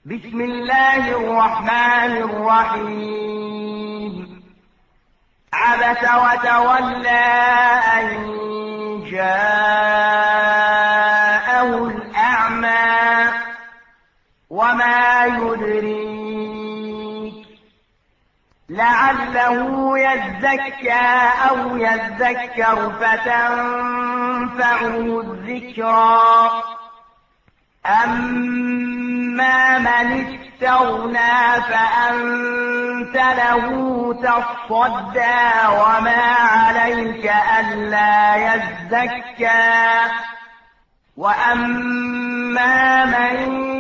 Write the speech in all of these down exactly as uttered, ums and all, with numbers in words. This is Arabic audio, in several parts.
بسم الله الرحمن الرحيم. عبس وتولى أن جاءه الأعمى وما يدريك لعله يزكى أو يذكر فتنفعه الذكرى. أما من استغنى فأنت له تصدى وما عليك ألا يزكى. وأما من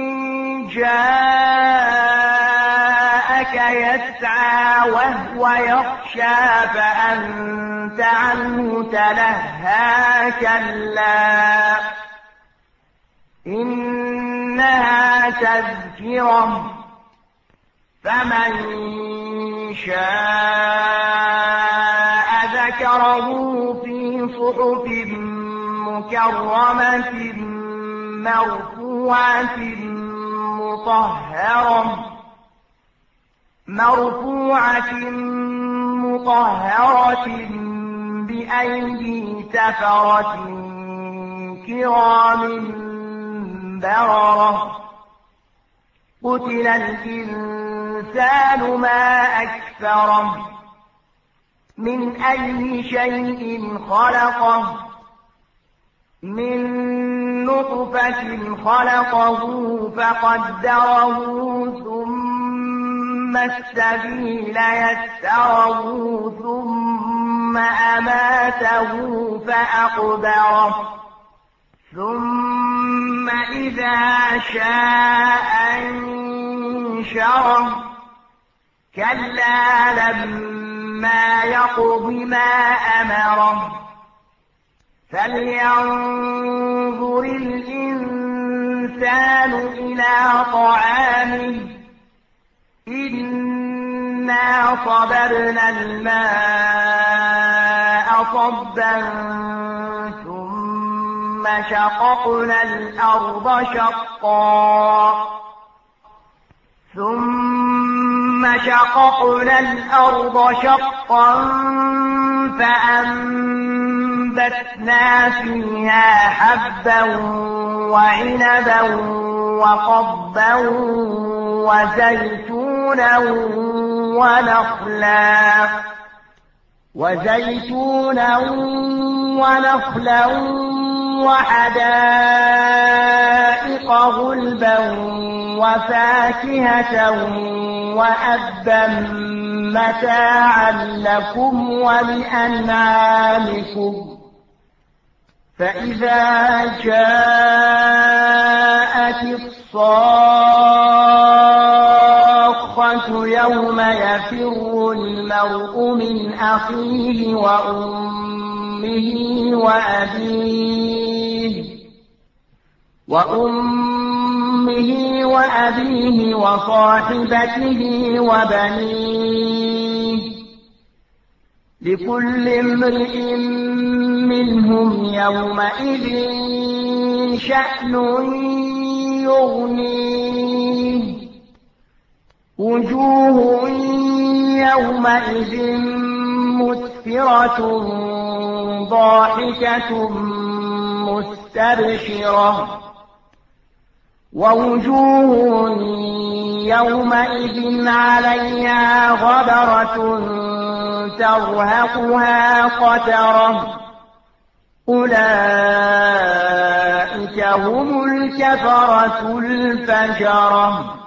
جاءك يسعى وهو يخشى فأنت عنه تلهى. كلا إنها تذكرة فمن شاء ذكره في صحف مكرمة مرفوعة مطهرة مرفوعة مطهرة بأيدي سفرة كرام بررة. قتل الإنسان ما أكفره من أي شيء خلقه من نطفة خلقه فقدره ثم السبيل يسره ثم أماته فأقبره ثم إذا شاء أنشره. كلا لما يقض ما أمره فلينظر الإنسان إلى طعامه إنا صببنا الماء صبا ثم شققنا الأرض شقا ثم شققنا الأرض شقا فأنبتنا فيها حبا وعنبا وقضبا وزيتونا ونخلا وزيتونا ونخلا وحدائق غلبا وفاكهة وأبا متاعا لكم ولأنعامكم. فإذا جاءت الصاخة يوم يفر المرء من أخيه وأمه وأبيه وأمه وأبيه وصاحبته وبنيه لكل امرئ منهم يومئذ شأن يغنيه. وجوه يومئذ مسفرة ضاحكة مستبشرة ووجوه يومئذ عليها غبرة ترهقها قترة. أولئك هم الكفرة الفجرة.